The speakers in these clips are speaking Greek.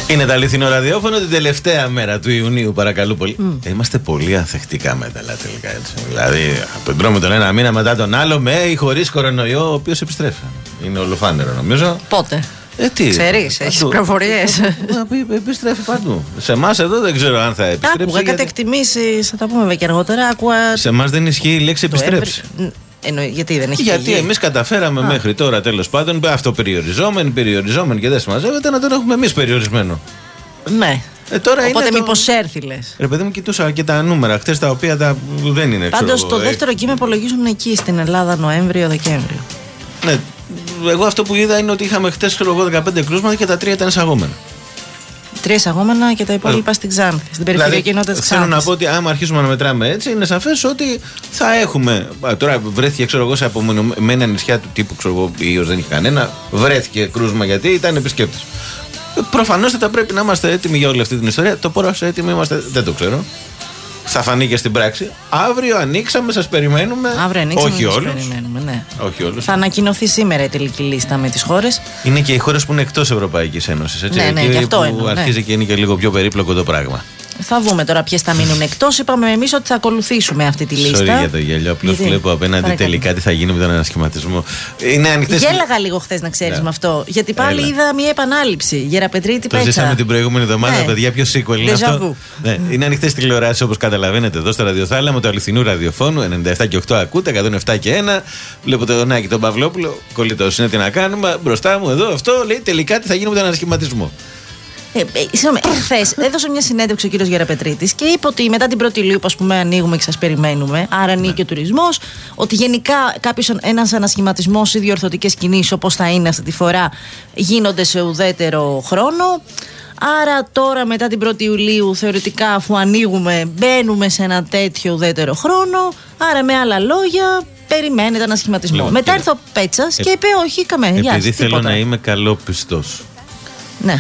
Είναι το αληθινό ραδιόφωνο την τελευταία μέρα του Ιουνίου, παρακαλώ πολύ. Είμαστε πολύ ανθεκτικά μετά, τελικά έτσι. Δηλαδή, τρώμε τον ένα μήνα μετά τον άλλο, με ή χωρίς κορονοϊό, ο οποίος επιστρέφει. Είναι ολοφάνερο, νομίζω. Πότε? Τι. Ξέρεις, έχεις πληροφορίες. Επιστρέφει παντού. Σε εμάς εδώ δεν ξέρω αν θα επιστρέψει. Άκουγα κάτι εκτιμήσεις, θα τα πούμε και αργότερα. Σε εμάς δεν ισχύει η λέξη επιστρέψει. Γιατί δεν έχει Γιατί εμείς καταφέραμε μέχρι τώρα, τέλος πάντων, περιοριζόμενοι και δεν συμμαζεύεται, να τον έχουμε εμείς περιορισμένο. Ναι. Τώρα οπότε μήπως έρθει, λες? Ρε παιδί μου, κοιτούσα και τα νούμερα χτες, τα οποία δεν είναι. Πάντως το δεύτερο κύμα υπολογίζουν εκεί στην Ελλάδα Νοέμβριο-Δεκέμβριο. Ναι. Εγώ αυτό που είδα είναι ότι είχαμε χτες 15 κρούσματα και τα 3 ήταν εισαγόμενα. 3 εισαγόμενα και τα υπόλοιπα στην Ξάνθη, στην περιφερειακή ενότητα της Ξάνθης. Θέλω να πω ότι άμα αρχίσουμε να μετράμε έτσι, είναι σαφές ότι θα έχουμε. Τώρα βρέθηκε, σε απομονωμένα νησιά του τύπου, ιός δεν είχε κανένα. Βρέθηκε κρούσμα γιατί ήταν επισκέπτες. Προφανώς θα πρέπει να είμαστε έτοιμοι για όλη αυτή την ιστορία. Το πόσο έτοιμοι είμαστε δεν το ξέρω. Θα φανεί και στην πράξη. Αύριο ανοίξαμε, σας περιμένουμε. Αύριο ανοίξαμε, όχι όλους. Περιμένουμε, ναι. Όχι όλους. Θα ανακοινωθεί σήμερα η τελική λίστα με τις χώρες. Είναι και οι χώρες που είναι εκτός Ευρωπαϊκής Ένωσης. Έτσι, ναι, και αυτό που εννοώ, αρχίζει και είναι και λίγο πιο περίπλοκο το πράγμα. Θα δούμε τώρα ποιες θα μείνουν εκτός. Είπαμε εμείς ότι θα ακολουθήσουμε αυτή τη λίστα. Sorry για το γέλιο. Απλώς βλέπω απέναντι τελικά τι θα γίνει με τον ανασχηματισμό. Είναι ανοιχτές. Γέλαγα λίγο χθες, να ξέρεις, με αυτό. Γιατί πάλι είδα μια επανάληψη. Γεραπετρίτη Πέτσα. Το ζήσαμε την προηγούμενη εβδομάδα, παιδιά. Ποιο sequel είναι αυτό? Ναι. Είναι ανοιχτές τηλεοράσεις, όπως καταλαβαίνετε, εδώ στο ραδιοθάλαμο του αληθινού ραδιοφώνου. 97 και 8 ακούτε, 107 και 1. Βλέπω το Δονάκι τον Παυλόπουλο. Κολλητός είναι, τι να κάνουμε. Μπροστά μου εδώ αυτό λέει τελικά τι θα γίνει με τον ανασχηματισμό. Χθες έδωσε μια συνέντευξη ο κύριος Γεραπετρίτης και είπε ότι μετά την 1η Ιουλίου, που ανοίγουμε και σας περιμένουμε, άρα ανοίγει και ο τουρισμός, ότι γενικά ένας ανασχηματισμός ή διορθωτικές κινήσεις, όπως θα είναι αυτή τη φορά, γίνονται σε ουδέτερο χρόνο. Άρα τώρα μετά την 1η Ιουλίου θεωρητικά, αφού ανοίγουμε, μπαίνουμε σε ένα τέτοιο ουδέτερο χρόνο. Άρα με άλλα λόγια, περιμένετε ανασχηματισμό. Μετά ήρθε ο Πέτσας και είπε όχι, καμία. Επειδή θέλω να είμαι καλόπιστος. Ναι.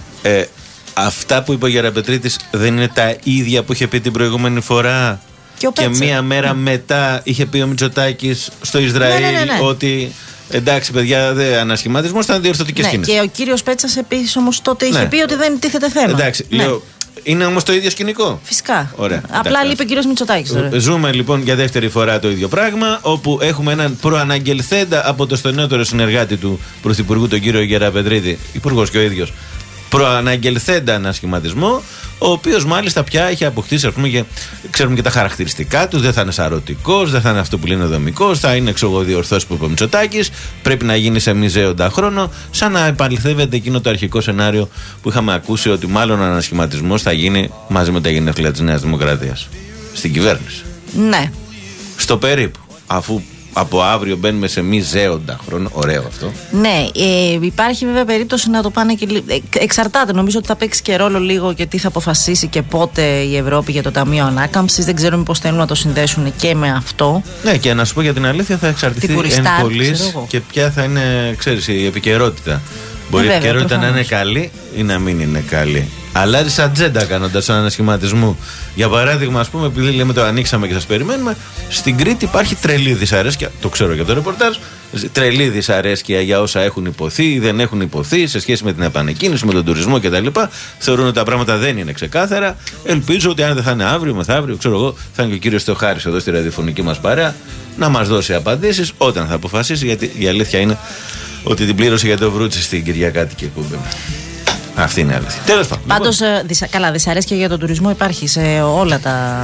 Αυτά που είπε ο Γεραπετρίτης δεν είναι τα ίδια που είχε πει την προηγούμενη φορά? Και μία μέρα μετά είχε πει ο Μητσοτάκης στο Ισραήλ ότι εντάξει παιδιά, ανασχηματισμός ήταν διορθωτικές κινήσεις. Και ο κύριος Πέτσας επίσης όμως τότε είχε πει ότι δεν τίθεται θέμα. Εντάξει, είναι όμως το ίδιο σκηνικό. Φυσικά. Ωραία, απλά λείπει ο κύριος Μητσοτάκης τώρα. Ζούμε λοιπόν για δεύτερη φορά το ίδιο πράγμα, όπου έχουμε έναν προαναγγελθέντα από το στενότερο συνεργάτη του Πρωθυπουργού, τον κύριο Γεραπετρίτη, υπουργός και ο ίδιος, προαναγγελθέντα ανασχηματισμό, ο οποίος μάλιστα πια έχει αποκτήσει, και ξέρουμε και τα χαρακτηριστικά του. Δεν θα είναι σαρωτικός, δεν θα είναι αυτό που λένε δομικός, θα είναι διορθώσεις που είπε ο Μητσοτάκης. Πρέπει να γίνει σε μιζέοντα χρόνο, σαν να επαληθεύεται εκείνο το αρχικό σενάριο που είχαμε ακούσει, ότι μάλλον ο ανασχηματισμός θα γίνει μαζί με τα γενέθλια της Νέας Δημοκρατίας στην κυβέρνηση. Ναι. Στο περίπου, αφού από αύριο μπαίνουμε σε μιζέοντα χρόνο. Ωραίο αυτό. Ναι, υπάρχει βέβαια περίπτωση να το πάνε και εξαρτάται. Νομίζω ότι θα παίξει και ρόλο λίγο και τι θα αποφασίσει και πότε η Ευρώπη για το Ταμείο Ανάκαμψης. Δεν ξέρω μήπως θέλουν να το συνδέσουν και με αυτό. Ναι, και να σου πω για την αλήθεια, θα εξαρτηθεί εν πολλοίς και ποια θα είναι, ξέρεις, η επικαιρότητα. Μπορεί η επικαιρότητα να είναι καλή ή να μην είναι καλή. Αλλάζει ατζέντα κάνοντας τον ανασχηματισμό. Για παράδειγμα, ας πούμε, επειδή λέμε το ανοίξαμε και σας περιμένουμε, στην Κρήτη υπάρχει τρελή δυσαρέσκεια. Το ξέρω και το ρεπορτάζ. Τρελή δυσαρέσκεια για όσα έχουν υποθεί ή δεν έχουν υποθεί σε σχέση με την επανεκκίνηση, με τον τουρισμό κτλ. Θεωρούν ότι τα πράγματα δεν είναι ξεκάθαρα. Ελπίζω ότι αν δεν θα είναι αύριο, μεθαύριο, ξέρω εγώ, θα είναι και ο κύριος Θεοχάρης εδώ στη ραδιοφωνική μας παρέα να μας δώσει απαντήσεις όταν θα αποφασίσει. Γιατί η αλήθεια είναι ότι την πλήρωσε για το βρούτσι στην Κυριακάτικη εκπομπή. Αυτή είναι η αλήθεια. Τέλος πάντων. Πάντως, καλά, δυσαρέσκεια για τον τουρισμό υπάρχει σε όλα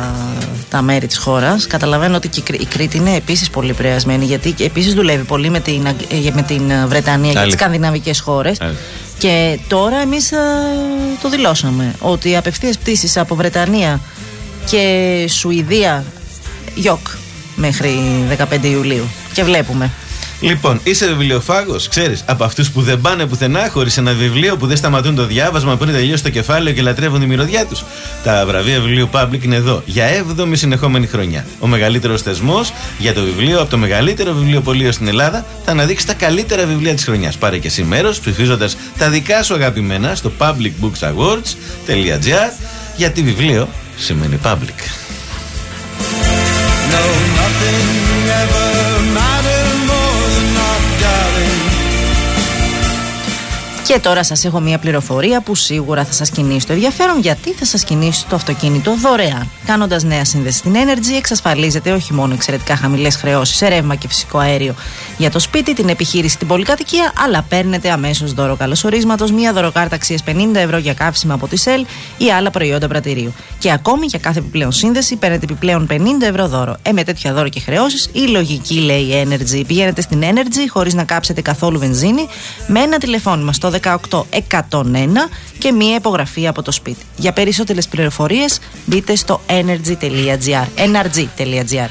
τα μέρη της χώρας. Καταλαβαίνω ότι και η Κρήτη είναι επίσης πολύ επηρεασμένη, γιατί επίσης δουλεύει πολύ με την Βρετανία και τις σκανδιναβικές χώρες. Και τώρα εμείς το δηλώσαμε ότι απευθείας πτήσεις από Βρετανία και Σουηδία γιοκ μέχρι 15 Ιουλίου. Και βλέπουμε. Λοιπόν, είσαι βιβλιοφάγος, ξέρεις, από αυτούς που δεν πάνε πουθενά χωρίς ένα βιβλίο, που δεν σταματούν το διάβασμα πριν τελειώσει το κεφάλαιο και λατρεύουν τη μυρωδιά τους? Τα βραβεία βιβλίου Public είναι εδώ για 7η συνεχόμενη χρονιά. Ο μεγαλύτερος θεσμός για το βιβλίο από το μεγαλύτερο βιβλιοπωλείο στην Ελλάδα θα αναδείξει τα καλύτερα βιβλία της χρονιάς. Πάρε και εσύ μέρος ψηφίζοντας τα δικά σου αγαπημένα στο publicbooksawards.gr, γιατί βιβλίο σημαίνει public. No, nothing ever mattered more than not, darling. Και τώρα σας έχω μια πληροφορία που σίγουρα θα σας κινήσει το ενδιαφέρον, γιατί θα σας κινήσει το αυτοκίνητο δωρεάν. Κάνοντας νέα σύνδεση στην Energy, εξασφαλίζετε όχι μόνο εξαιρετικά χαμηλές χρεώσεις σε ρεύμα και φυσικό αέριο για το σπίτι, την επιχείρηση, την πολυκατοικία, αλλά παίρνετε αμέσως δώρο καλωσορίσματος μια δωροκάρτα αξίας 50 ευρώ για καύσιμα από τη Shell ή άλλα προϊόντα πρατηρίου. Και ακόμη για κάθε επιπλέον σύνδεση παίρνετε επιπλέον 50 ευρώ δώρο. Με τέτοια δώρο και χρεώσεις, η λογική λέει Energy. Πηγαίνετε στην Energy χωρίς να κάψετε καθόλου βενζίνη, με ένα τηλεφώνημα στο 18101 και μία υπογραφή από το σπίτι. Για περισσότερες πληροφορίες μπείτε στο energy.gr. energy.gr.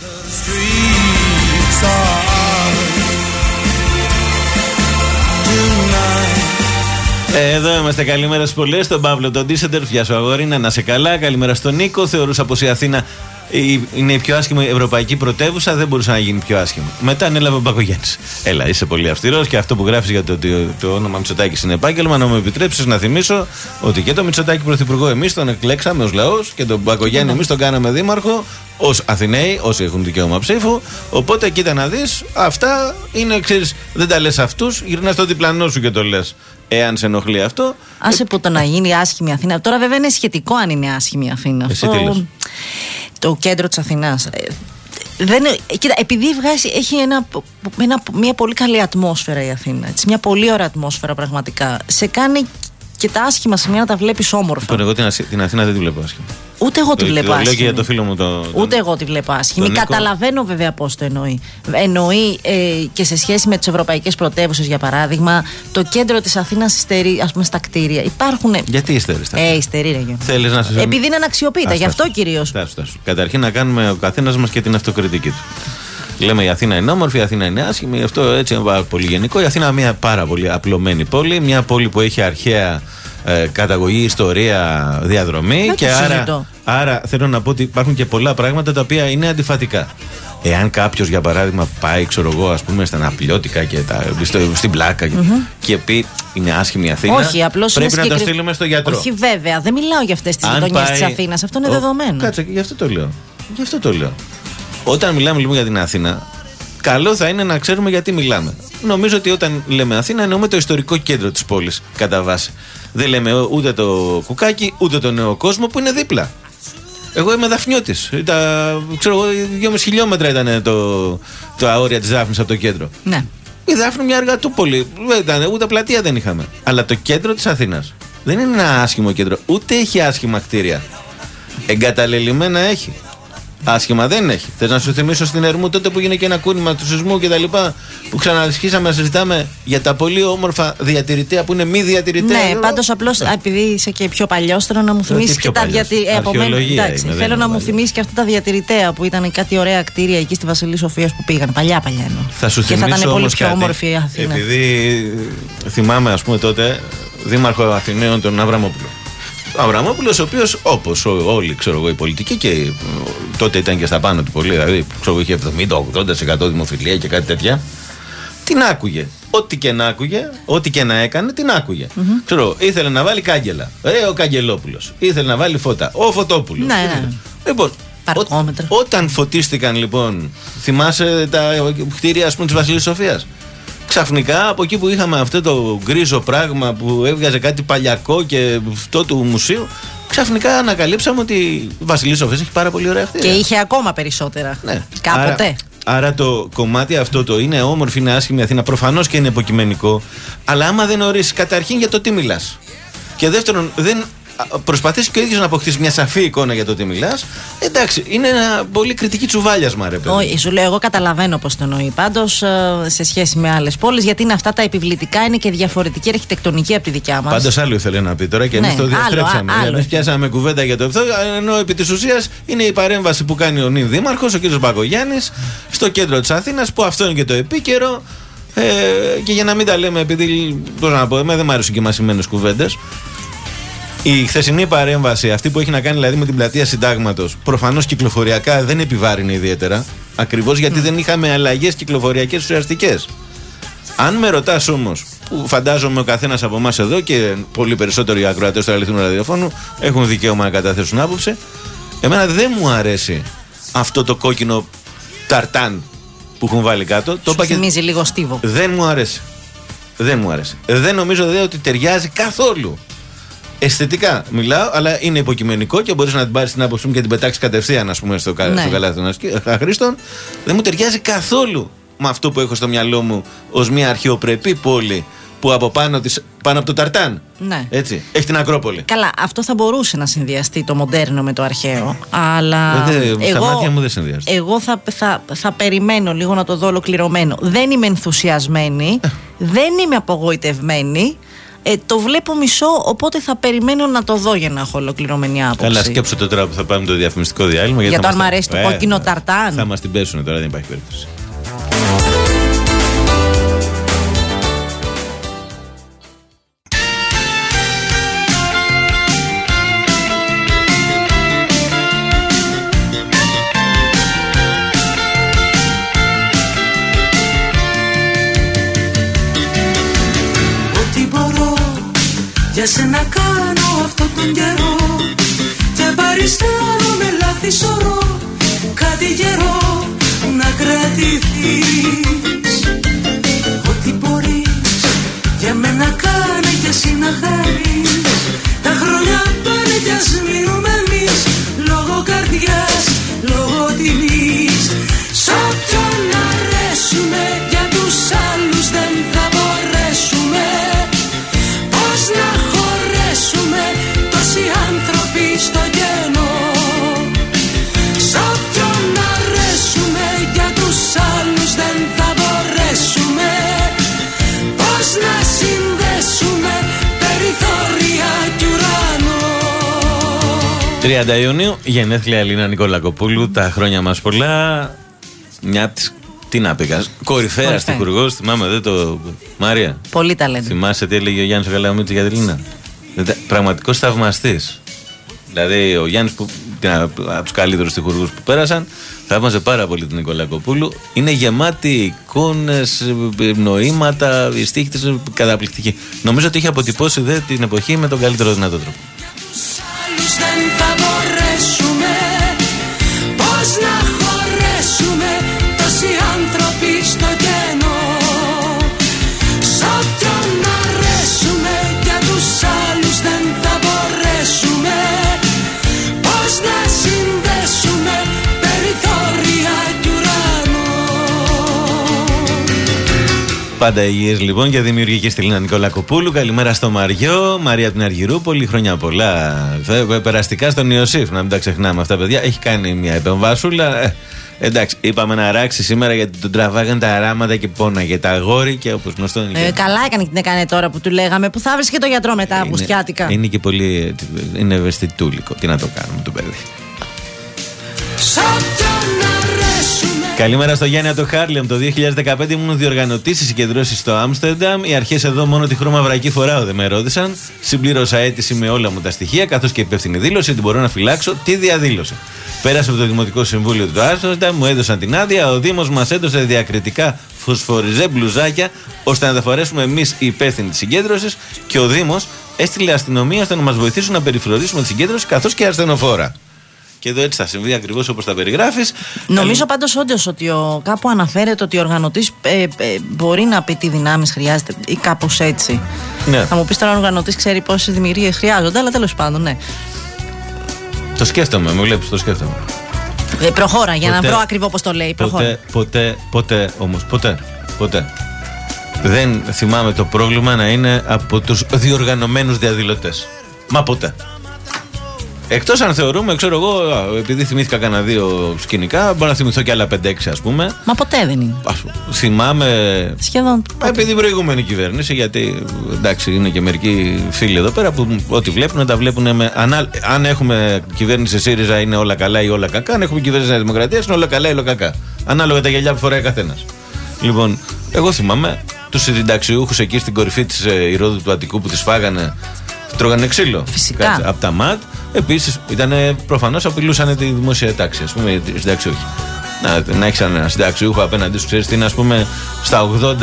Εδώ είμαστε. Καλημέρα στις πολλές. Στον Παύλο, τον Ντίσεντερ. Γεια σου, αγόρινα. Να σε καλά. Καλημέρα στον Νίκο. Θεωρούσα πως η Αθήνα είναι η πιο άσχημη ευρωπαϊκή πρωτεύουσα. Δεν μπορούσε να γίνει πιο άσχημη. Μετά ανέλαβε ο Μπακογιάννης. Έλα, είσαι πολύ αυστηρός και αυτό που γράφεις για το ότι το όνομα Μητσοτάκης είναι επάγγελμα. Να μου επιτρέψεις να θυμίσω ότι και το Μητσοτάκη πρωθυπουργό εμείς τον εκλέξαμε ως λαός και τον Μπακογιάννη εμείς τον κάναμε δήμαρχο ως Αθηναίοι, όσοι έχουν δικαίωμα ψήφου. Οπότε κοίτα να δεις, αυτά είναι, ξέρεις, δεν τα λες αυτούς, γυρνάς στο διπλανό σου και το λες. Εάν σε ενοχλεί αυτό. Άσε που το να γίνει άσχημη Αθήνα. Τώρα βέβαια είναι σχετικό αν είναι άσχημη Αθήνα. Εσύ τι λες? Το κέντρο της Αθηνάς. Κοίτα, επειδή έχει μια πολύ καλή ατμόσφαιρα η Αθήνα. Έτσι, μια πολύ ωραία ατμόσφαιρα πραγματικά. Σε κάνει και τα άσχημα σημεία να τα βλέπεις όμορφα. Εγώ την Αθήνα δεν τη βλέπω άσχημα. Ούτε εγώ τη βλέπω άσχημη. Λέω και για το φίλο μου Ούτε εγώ τη βλέπω άσχημη. Καταλαβαίνω βέβαια πώς το εννοεί. Εννοεί και σε σχέση με τις ευρωπαϊκές πρωτεύουσες, για παράδειγμα, το κέντρο της Αθήνας υστερεί, ας πούμε, στα κτίρια. Υπάρχουν. Γιατί υστερεί στα κτίρια? Υστερεί, ρε. Θέλεις να σε... Επειδή είναι αναξιοποιητά, γι' αυτό κυρίως. Καταρχήν να κάνουμε ο καθένας μας και την αυτοκριτική του. Λέμε η Αθήνα είναι όμορφη, η Αθήνα είναι άσχημη, αυτό έτσι είναι πολύ γενικό. Η Αθήνα είναι μια πάρα πολύ απλωμένη πόλη, μια πόλη που έχει αρχαία καταγωγή, ιστορία, διαδρομή. Και άρα θέλω να πω ότι υπάρχουν και πολλά πράγματα τα οποία είναι αντιφατικά. Εάν κάποιος, για παράδειγμα, πάει, ξέρω εγώ, ας πούμε, στα Ναπλιώτικα και στην Πλάκα και πει είναι άσχημη η Αθήνα, όχι, απλώς πρέπει να το στείλουμε στο γιατρό. Όχι, βέβαια, δεν μιλάω για αυτές τις γειτονιές της Αθήνας, αυτό είναι δεδομένο. Κάτσε, γι' αυτό το λέω. Όταν μιλάμε λοιπόν για την Αθήνα, καλό θα είναι να ξέρουμε γιατί μιλάμε. Νομίζω ότι όταν λέμε Αθήνα εννοούμε το ιστορικό κέντρο της πόλης, κατά βάση. Δεν λέμε ούτε το Κουκάκι, ούτε το Νέο Κόσμο που είναι δίπλα. Εγώ είμαι Δαφνιώτης. Ξέρω εγώ, 2,5 χιλιόμετρα ήταν το αόρια της Δάφνης από το κέντρο. Ναι. Η Δάφνη μια εργατούπολη. Ούτε πλατεία δεν είχαμε. Αλλά το κέντρο της Αθήνας δεν είναι ένα άσχημο κέντρο. Ούτε έχει άσχημα κτίρια. Εγκαταλελειμμένα έχει. Άσχημα δεν έχει. Θες να σου θυμίσω στην Ερμού τότε που έγινε και ένα κούνημα του σεισμού και τα λοιπά, που ξαναρχίσαμε να συζητάμε για τα πολύ όμορφα διατηρητέα που είναι μη διατηρητέα. Ναι, πάντως απλώς επειδή είσαι και πιο παλιός, θέλω να μου θυμίσεις και τα διατηρητέα. Θέλω να μου θυμίσεις και αυτά τα διατηρητέα που ήταν κάτι ωραία κτίρια εκεί στη Βασιλή Σοφίας που πήγαν. Παλιά εννοώ. Θα σου θυμίσω, και θα ήταν πολύ πιο όμορφη η Αθήνα. Επειδή θυμάμαι, ας πούμε, τότε δήμαρχο Αθηναίων τον Αβραμόπουλο. Ο Αβραμόπουλος, ο οποίος, όπως όλοι, ξέρω εγώ, οι πολιτικοί, και τότε ήταν και στα πάνω του πολύ, δηλαδή ξέρω, είχε 70-80% δημοφιλία και κάτι τέτοια, την άκουγε. Ό,τι και να άκουγε, ό,τι και να έκανε, την άκουγε. Ξέρω, ήθελε να βάλει κάγκελα. Ο Καγκελόπουλος. Ήθελε να βάλει φώτα. Ο Φωτόπουλος. Ναι. Λοιπόν, όταν φωτίστηκαν, λοιπόν, θυμάσαι τα κτίρια, ας πούμε, της Βασιλής Σοφίας. Ξαφνικά από εκεί που είχαμε αυτό το γκρίζο πράγμα που έβγαζε κάτι παλιακό και αυτό του μουσείου, ξαφνικά ανακαλύψαμε ότι η Βασιλή Σοφίας έχει πάρα πολύ ωραία κτίρια. Και είχε ακόμα περισσότερα. Ναι. Κάποτε. Άρα το κομμάτι αυτό το είναι όμορφη, είναι άσχημη Αθήνα, προφανώς και είναι υποκειμενικό, αλλά άμα δεν ορίσεις καταρχήν για το τι μιλάς. Και δεύτερον, δεν προσπαθείς και ο ίδιος να αποκτήσεις μια σαφή εικόνα για το τι μιλάς, εντάξει, είναι ένα πολύ κριτική τσουβάλιασμα, ρε παιδί. Όχι, σου λέω, εγώ καταλαβαίνω πώς το εννοεί. Πάντως, σε σχέση με άλλες πόλεις, γιατί είναι αυτά τα επιβλητικά, είναι και διαφορετική αρχιτεκτονική από τη δικιά μας. Πάντως, άλλο ήθελε να πει τώρα και εμείς το διαστρέψαμε. Εμείς πιάσαμε κουβέντα για το αυτό, ενώ επί της ουσίας είναι η παρέμβαση που κάνει ο νυν δήμαρχος, ο κ. Μπακογιάννης, στο κέντρο της Αθήνας, που αυτό είναι και το επίκαιρο. Και για να μην τα λέμε, επειδή, πώς να πω, δεν μου αρέσουν και μασημένες κουβέντες. Η χθεσινή παρέμβαση, αυτή που έχει να κάνει δηλαδή με την πλατεία Συντάγματος, προφανώς κυκλοφοριακά δεν επιβάρυνε ιδιαίτερα. Ακριβώς γιατί δεν είχαμε αλλαγές κυκλοφοριακές ουσιαστικές. Αν με ρωτάς όμως, που φαντάζομαι ο καθένας από εμάς εδώ και πολύ περισσότεροι ακροατές του αληθινού ραδιοφώνου έχουν δικαίωμα να καταθέσουν άποψη, εμένα δεν μου αρέσει αυτό το κόκκινο ταρτάν που έχουν βάλει κάτω. Σου θυμίζει λίγο στίβο. Δεν μου αρέσει. Δεν μου άρεσε. Δεν νομίζω δε ότι ταιριάζει καθόλου. Αισθητικά μιλάω, αλλά είναι υποκειμενικό και μπορείς να την πάρεις την άποψή μου και την πετάξεις κατευθείαν, ας πούμε, στο καλάθι των αχρήστων. Δεν μου ταιριάζει καθόλου με αυτό που έχω στο μυαλό μου ως μια αρχαιοπρεπή πόλη που από πάνω από το Ταρτάν. Ναι. Έτσι, έχει την Ακρόπολη. Καλά, αυτό θα μπορούσε να συνδυαστεί το μοντέρνο με το αρχαίο. Αλλά. Στα μάτια μου δεν συνδυάζεται. Εγώ θα περιμένω λίγο να το δω ολοκληρωμένο. Δεν είμαι ενθουσιασμένη. Δεν είμαι απογοητευμένη. Το βλέπω μισό, οπότε θα περιμένω να το δω για να έχω ολοκληρωμένη άποψη. Καλά, σκέψου το τώρα που θα πάμε το διαφημιστικό διάλειμμα. Για το αν μ' αρέσει το κόκκινο Ταρτάν. Θα μας την πέσουν τώρα, δεν υπάρχει περίπτωση. Για σένα κάνω αυτόν τον καιρό και παριστάνω με λάθη σωρό κάτι καιρό να κρατηθείς. Ό,τι μπορείς για μένα κάνε κι εσύ να χάρεις. Τα χρόνια πάνε κι ας μείνουμε εμείς λόγω καρδιάς, λόγω τιμής. Σ' όποιον αρέσουμε για τους άλλους δεν θα μπορέσουμε. Πώς να χωρέσουμε τόσοι άνθρωποι στο κενό. Σ' όποιον αρέσουμε για τους άλλους δεν θα μπορέσουμε. Πώς να συνδέσουμε περιθώρια κι ουρανό. 30 Ιουνίου, γενέθλια Ελίνα Νικολακοπούλου, τα χρόνια μας πολλά. Μια από τις, τι να πήγα, κορυφαία στιχουργός, θυμάμαι εδώ το Μάρια. Πολύ ταλέντο. Θυμάσαι τι έλεγε ο Γιάννης ο Γαλαμίτσης για την Ελίνα. Πραγματικός θαυμαστής. Δηλαδή ο Γιάννης που από τους καλύτερους στιχουργούς που πέρασαν, θαύμαζε πάρα πολύ την Νικολακοπούλου. Είναι γεμάτη εικόνες, νοήματα, η στίχη της καταπληκτική. Νομίζω ότι είχε αποτυπώσει την εποχή με τον καλύτερο δυνατό τρόπο. Δεν θα μπορέσουμε. Πώς να χωρέσουμε τόσοι άνθρωποι στο κενό. Σ' όποιον αρέσουμε για τους άλλους δεν θα μπορέσουμε. Πώς να συνδέσουμε περιθώρια κι ουρανό. Πάντα υγιές λοιπόν και δημιουργική στη Ελίνα Νικολακοπούλου. Καλημέρα στο Μαριό, Μαρία από την Αργυρούπολη. Χρόνια πολλά. Περαστικά στον Ιωσήφ, να μην τα ξεχνάμε αυτά, παιδιά. Έχει κάνει μια επεμβάσουλα. Εντάξει, είπαμε να ράξει σήμερα γιατί τον τραβάγαν τα αράματα και πόναγε τα αγόρι και όπως γνωστό είναι. Καλά έκανε και την έκανε τώρα που του λέγαμε. Που θα βρει και το γιατρό μετά, Αυγουστιάτικα. Είναι και πολύ. Είναι ευαισθητούλικο. Τι να το κάνουμε το παιδί. Καλημέρα στο Γιάννη από το Χάρλεμ. Το 2015 ήμουν διοργανωτής στις συγκεντρώσεις στο Άμστερνταμ. Οι αρχές εδώ μόνο τη χρώμα βρακή φοράω δεν με ρώτησαν. Συμπλήρωσα αίτηση με όλα μου τα στοιχεία, καθώς και υπεύθυνη δήλωση ότι μπορώ να φυλάξω τη διαδήλωση. Πέρασε από το Δημοτικό Συμβούλιο του Άμστερνταμ, μου έδωσαν την άδεια. Ο Δήμος μας έδωσε διακριτικά φωσφοριζέ μπλουζάκια, ώστε να τα φορέσουμε εμείς οι υπεύθυνοι της συγκέντρωσης. Και ο Δήμος έστειλε αστυνομία ώστε να μας βοηθήσουν να περιφρονήσουμε τη συγκέντρωση, καθώς και ασθενοφόρα. Και εδώ έτσι θα συμβεί ακριβώς όπως τα περιγράφεις. Νομίζω πάντως όντως ότι κάπου αναφέρεται ότι ο οργανωτής μπορεί να πει τι δυνάμεις χρειάζεται ή κάπως έτσι. Ναι. Θα μου πεις τώρα ο οργανωτής ξέρει πόσες δημιουργίες χρειάζονται, αλλά τέλος πάντων, ναι. Το σκέφτομαι, μου βλέπεις, το σκέφτομαι. Προχώρα για να βρω ακριβώς πώς το λέει. Ποτέ όμως, ποτέ. Δεν θυμάμαι το πρόβλημα να είναι από τους διοργανωμένους διαδηλωτές. Μα ποτέ. Εκτός αν θεωρούμε, ξέρω εγώ, επειδή θυμήθηκα κανένα δύο σκηνικά, μπορώ να θυμηθώ και άλλα 5-6 ας πούμε. Μα ποτέ δεν είναι. Θυμάμαι. Σχεδόν. Επειδή την προηγούμενη κυβέρνηση, γιατί εντάξει είναι και μερικοί φίλοι εδώ πέρα που ό,τι βλέπουν τα βλέπουν με. Αν έχουμε κυβέρνηση ΣΥΡΙΖΑ είναι όλα καλά ή όλα κακά. Αν έχουμε κυβέρνηση Νέα Δημοκρατία είναι όλα καλά ή όλα κακά. Ανάλογα τα γυαλιά που φοράει καθένας. Λοιπόν, εγώ θυμάμαι τους συνταξιούχους εκεί στην κορυφή της Ηρώδου του Αττικού που τις φάγανε. Τρώγανε ξύλο. Φυσικά. Από τα ΜΑΤ. Επίσης, προφανώς απειλούσαν τη δημόσια τάξη, ας πούμε, οι συνταξιούχοι. Να έχεις έναν συνταξιούχο απέναντί σου, ξέρεις τι είναι, ας πούμε, στα 80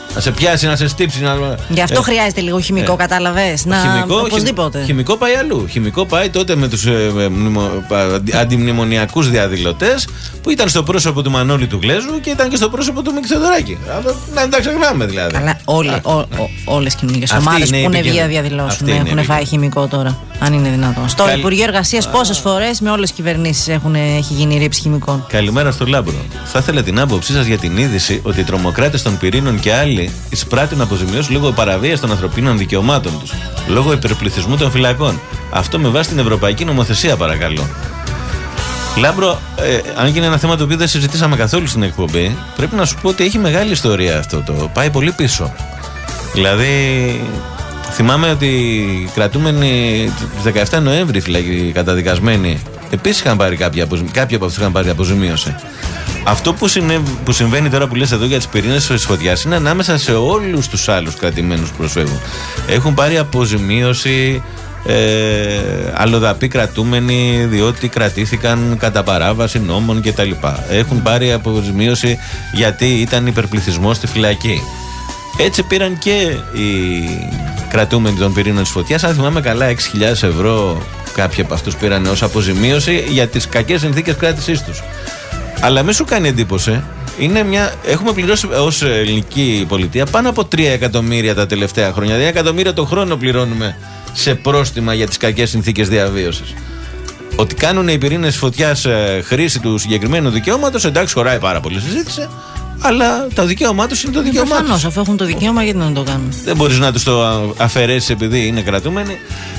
Να σε πιάσει, να σε στύψει. Γι' αυτό χρειάζεται λίγο χημικό, κατάλαβες. Οπωσδήποτε. Χημικό πάει αλλού. Χημικό πάει τότε με τους αντιμνημονιακούς διαδηλωτές που ήταν στο πρόσωπο του Μανώλη του Γλέζου και ήταν και στο πρόσωπο του Μίκη Θεοδωράκη. Να μην τα ξεχνάμε δηλαδή. Καλά, όλες οι κοινωνικές ομάδες που είναι βία διαδηλώσουν έχουν φάει χημικό τώρα. Αν είναι δυνατόν. Στο Υπουργείο Εργασίας πόσες φορές με όλες τις κυβερνήσεις έχει γίνει ρήψη χημικών. Καλημέρα στο Λάμπρο. Θα ήθελα την άποψή σας για την είδηση ότι οι τρομοκράτες των πυρήνων και άλλοι εισπράττουν αποζημιώσεις λόγω παραβίασης των ανθρωπίνων δικαιωμάτων τους, λόγω υπερπληθυσμού των φυλακών. Αυτό με βάση την ευρωπαϊκή νομοθεσία, παρακαλώ. Λάμπρο, αν και είναι ένα θέμα το οποίο δεν συζητήσαμε καθόλου στην εκπομπή, πρέπει να σου πω ότι έχει μεγάλη ιστορία αυτό. Πάει πολύ πίσω. Δηλαδή, θυμάμαι ότι οι κρατούμενοι του 17 Νοέμβρη, φυλακοί καταδικασμένοι, επίσης είχαν πάρει κάποιοι από αυτούς είχαν πάρει αποζημίωση. Αυτό που συμβαίνει τώρα που λες εδώ για τις πυρήνες της φωτιάς είναι ανάμεσα σε όλους τους άλλους κρατημένους που προσφεύγουν. Έχουν πάρει αποζημίωση αλλοδαποί κρατούμενοι διότι κρατήθηκαν κατά παράβαση νόμων κτλ. Έχουν πάρει αποζημίωση γιατί ήταν υπερπληθυσμός στη φυλακή. Έτσι πήραν και οι κρατούμενοι των πυρήνων της φωτιάς. Αν θυμάμαι καλά, 6.000 ευρώ κάποιοι από αυτούς πήραν ως αποζημίωση για τις κακές συνθήκες κράτησής τους. Αλλά μη σου κάνει εντύπωση, έχουμε πληρώσει ως ελληνική πολιτεία πάνω από 3 εκατομμύρια τα τελευταία χρόνια. 2 εκατομμύρια το χρόνο πληρώνουμε σε πρόστιμα για τις κακές συνθήκες διαβίωσης. Ότι κάνουν οι πυρήνες φωτιάς χρήση του συγκεκριμένου δικαιώματος, εντάξει, χωράει πάρα πολύ συζήτηση, αλλά το δικαίωμά τους είναι το δικαίωμά τους. Προφανώς, αφού έχουν το δικαίωμα, γιατί να το κάνουν. Δεν μπορείς να τους το αφαιρέσεις επειδή είναι κρατούμενοι.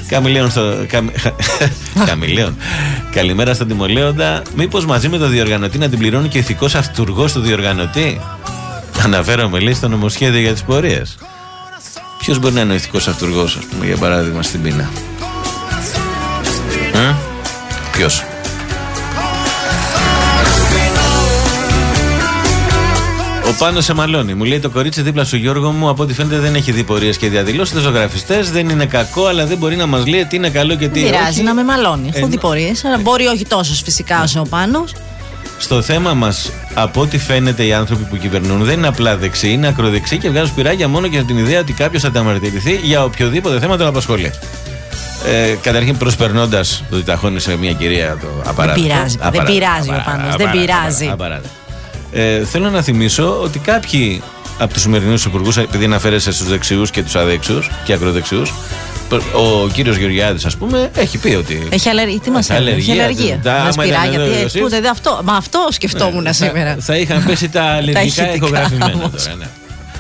Καμιλέον. Καλημέρα στον Τιμολέοντα. Μήπως μαζί με το διοργανωτή να την πληρώνει και ο ηθικός αυτούργος του διοργανωτή? Αναφέρομαι, λέει, στο νομοσχέδιο για τις πορείες. Ποιος μπορεί να είναι ο ηθικός αυτούργος, ας πούμε, για παράδειγμα, στην πείνα? Ποιος? Ο Πάνος σε μαλώνει. Μου λέει το κορίτσι δίπλα σου, Γιώργο μου, από ό,τι φαίνεται δεν έχει δει πορείες και διαδηλώσεις. Δεν ζωγραφιστές, δεν είναι κακό, αλλά δεν μπορεί να μας λέει τι είναι καλό και τι όχι. Πειράζει να με μαλώνει. Έχω δει πορείες, αλλά μπορεί όχι τόσο φυσικά όσο ο Πάνος. Στο θέμα μας, από ό,τι φαίνεται, οι άνθρωποι που κυβερνούν δεν είναι απλά δεξιοί, είναι ακροδεξιοί και βγάζουν σπυράκια μόνο για την ιδέα ότι κάποιος θα ανταμαρτυρηθεί για οποιοδήποτε θέμα τον απασχολεί. Καταρχήν, προσπερνώντας το ότι ταχώνησε μια κυρία το απαράδεκτο. Δεν πειράζει ο Πάνος, δεν πειράζει. Θέλω να θυμίσω ότι κάποιοι από τους σημερινούς υπουργούς, επειδή αναφέρεσαι στους δεξιούς και τους αδέξιους και ακροδεξιούς, ο κύριος Γεωργιάδης, ας πούμε, έχει πει ότι. Έχει αλλεργία. Τι μας έλεγε? Έχει αλλεργία. Μα αυτό σκεφτόμουν σήμερα. Θα είχαν πέσει τα αλλεργικά ηχογραφημένα τώρα, ναι.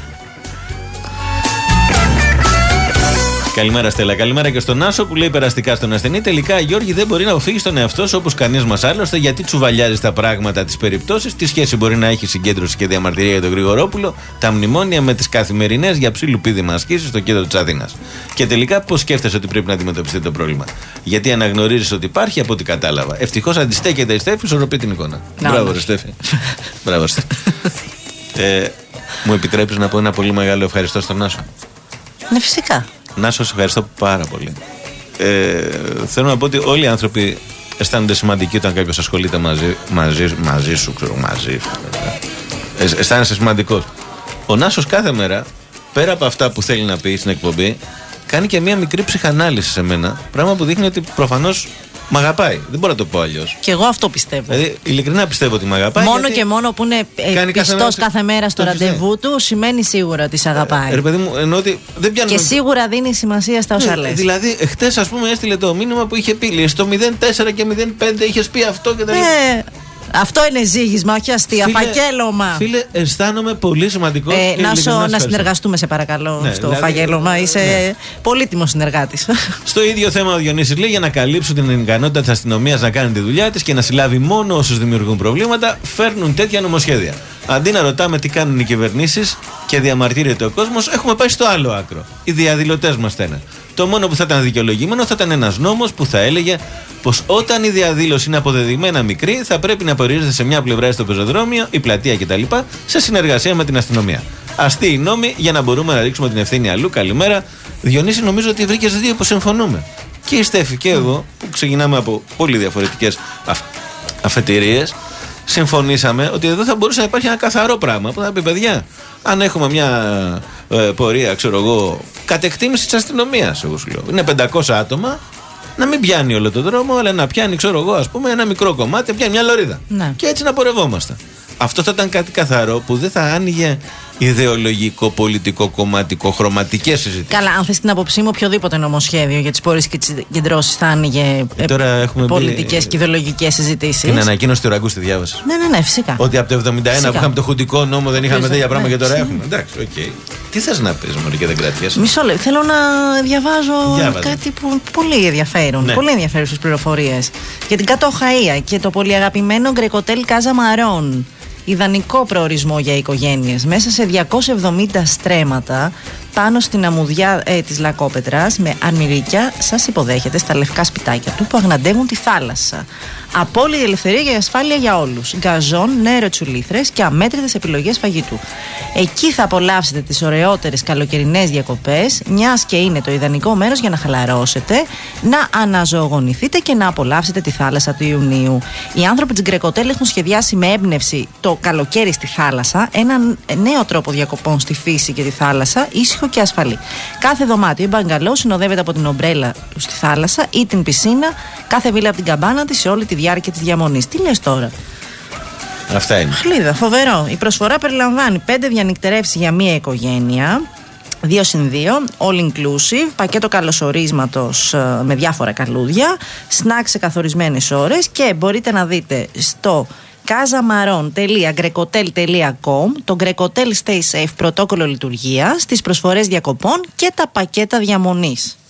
Καλημέρα, Στέλλα. Καλημέρα και στον Άσο που λέει περαστικά στον ασθενή. Τελικά, Γιώργη, δεν μπορεί να οφείλει στον εαυτό σου όπως κανείς μας άλλωστε, γιατί τσουβαλιάζει τα πράγματα, τις περιπτώσεις. Τι σχέση μπορεί να έχει συγκέντρωση και διαμαρτυρία για τον Γρηγορόπουλο, τα μνημόνια με τις καθημερινές για ψήλου πίδημα ασκήσεις στο κέντρο της Αθήνας. Και τελικά, πώς σκέφτεσαι ότι πρέπει να αντιμετωπιστεί το πρόβλημα? Γιατί αναγνωρίζεις ότι υπάρχει, από ό,τι κατάλαβα. Ευτυχώς αντιστέκεται η Στέφη, ισορροπεί την εικόνα. Μπράβο, ρε Στέφη. Μπράβο, Στέφη. Μου επιτρέπεις να πω ένα πολύ μεγάλο ευχαριστώ στον Άσο? Ναι, φυσικά. Να σας ευχαριστώ πάρα πολύ. Θέλω να πω ότι όλοι οι άνθρωποι αισθάνονται σημαντικοί όταν κάποιος ασχολείται μαζί σου. Αισθάνεσαι σημαντικός. Ο Νάσος κάθε μέρα, πέρα από αυτά που θέλει να πει στην εκπομπή, κάνει και μια μικρή ψυχανάλυση σε μένα. Πράγμα που δείχνει ότι προφανώς μ' αγαπάει. Δεν μπορώ να το πω αλλιώς. Και εγώ αυτό πιστεύω. Δηλαδή, ειλικρινά πιστεύω ότι μ' αγαπάει. Μόνο και μόνο που είναι πιστός κάθε μέρα στο ραντεβού του, σημαίνει σίγουρα ότι σε αγαπάει. Ρε παιδί μου, ενώ ότι δεν πιάνουμε. Και σίγουρα δίνει σημασία στα όσα λες. Δηλαδή, χτες, ας πούμε, έστειλε το μήνυμα που είχε πει. Στο 04 και 05 είχες πει αυτό και τα λοιπά. Αυτό είναι ζήγισμα, όχι αστεία. Φαγγέλωμα. Φίλε, αισθάνομαι πολύ σημαντικό. Να συνεργαστούμε, σε παρακαλώ, στο δηλαδή, φαγγέλωμα. Είσαι πολύτιμος συνεργάτης. Στο ίδιο θέμα, ο Διονύσης λέει: για να καλύψουν την ικανότητα της αστυνομίας να κάνει τη δουλειά της και να συλλάβει μόνο όσους δημιουργούν προβλήματα, φέρνουν τέτοια νομοσχέδια. Αντί να ρωτάμε τι κάνουν οι κυβερνήσεις και διαμαρτύρεται ο κόσμος, έχουμε πάει στο άλλο άκρο. Οι διαδηλωτές μας στέλνουν. Το μόνο που θα ήταν δικαιολογημένο θα ήταν ένας νόμος που θα έλεγε πως όταν η διαδήλωση είναι αποδεδειγμένα μικρή, θα πρέπει να περιορίζεται σε μια πλευρά στο πεζοδρόμιο, η πλατεία κτλ. Σε συνεργασία με την αστυνομία. Αστείοι νόμοι για να μπορούμε να ρίξουμε την ευθύνη αλλού. Καλημέρα. Διονύση, νομίζω ότι βρήκες δύο που συμφωνούμε. Και η Στέφη και εγώ, που ξεκινάμε από πολύ διαφορετικές αφετηρίες, συμφωνήσαμε ότι εδώ θα μπορούσε να υπάρχει ένα καθαρό πράγμα που θα πει, παιδιά, αν έχουμε μια πορεία, ξέρω εγώ, κατ' εκτίμηση της αστυνομίας, εγώ σου λέω, είναι 500 άτομα, να μην πιάνει όλο τον δρόμο, αλλά να πιάνει, ξέρω εγώ, ας πούμε, ένα μικρό κομμάτι, πιάνει μια λωρίδα. Ναι. Και έτσι να πορευόμαστε. Αυτό θα ήταν κάτι καθαρό που δεν θα άνοιγε ιδεολογικό, πολιτικό, κομματικό, χρωματικές συζητήσεις. Καλά, αν θες την άποψή μου, οποιοδήποτε νομοσχέδιο για τις πορείες και τις συγκεντρώσεις θα άνοιγε πολιτικές και ιδεολογικές συζητήσεις. Την ανακοίνωση του Ραγκού τη διάβαση. Ναι, φυσικά. Ότι από το 71 που είχαμε το χουντικό νόμο δεν είχαμε τέτοια πράγματα και τώρα έχουμε. Εντάξει, οκ. Τι θες να πεις, Μωρή, και δεν κρατιέσαι? Μισό λεπτό. Θέλω να διαβάζω κάτι πολύ ενδιαφέρον. Ναι. Πολύ ενδιαφέρουσες πληροφορίες. Για την Κάτω Οχαΐα και το πολύ αγαπημένο Γκρεκοτέλ Κάζα Μαρών. Ιδανικό προορισμό για οικογένειες. Μέσα σε 270 στρέμματα πάνω στην αμμουδιά της Λακόπετρας με αρμυρίκια σας υποδέχεται στα λευκά σπιτάκια του που αγναντεύουν τη θάλασσα. Απόλυτη ελευθερία και ασφάλεια για όλους. Γκαζόν, νερό τσουλήθρες και αμέτρητες επιλογές φαγητού. Εκεί θα απολαύσετε τις ωραιότερες καλοκαιρινές διακοπές, μιας και είναι το ιδανικό μέρος για να χαλαρώσετε, να αναζωογονηθείτε και να απολαύσετε τη θάλασσα του Ιουνίου. Οι άνθρωποι της Γκρεκοτέλ έχουν σχεδιάσει με έμπνευση το καλοκαίρι στη θάλασσα έναν νέο τρόπο διακοπών στη φύση και τη θάλασσα, ήσυχο και ασφαλή. Κάθε δωμάτιο ή μπαγκαλό συνοδεύεται από την ομπρέλα στη θάλασσα ή την πισίνα, κάθε βίλα από την καμπάνα της σε όλη τη διάρκεια της διαμονής. Τι λες τώρα? Αυτά είναι. Χλίδα, φοβερό. Η προσφορά περιλαμβάνει 5 διανυκτερεύσεις για μία οικογένεια, 2x2, all inclusive, πακέτο καλωσορίσματος με διάφορα καλούδια, snacks σε καθορισμένες ώρες και μπορείτε να δείτε στο kazamaron.grecotel.com το Grecotel Stay Safe πρωτόκολλο λειτουργίας, τις προσφορές διακοπών και τα πακέτα διαμονής.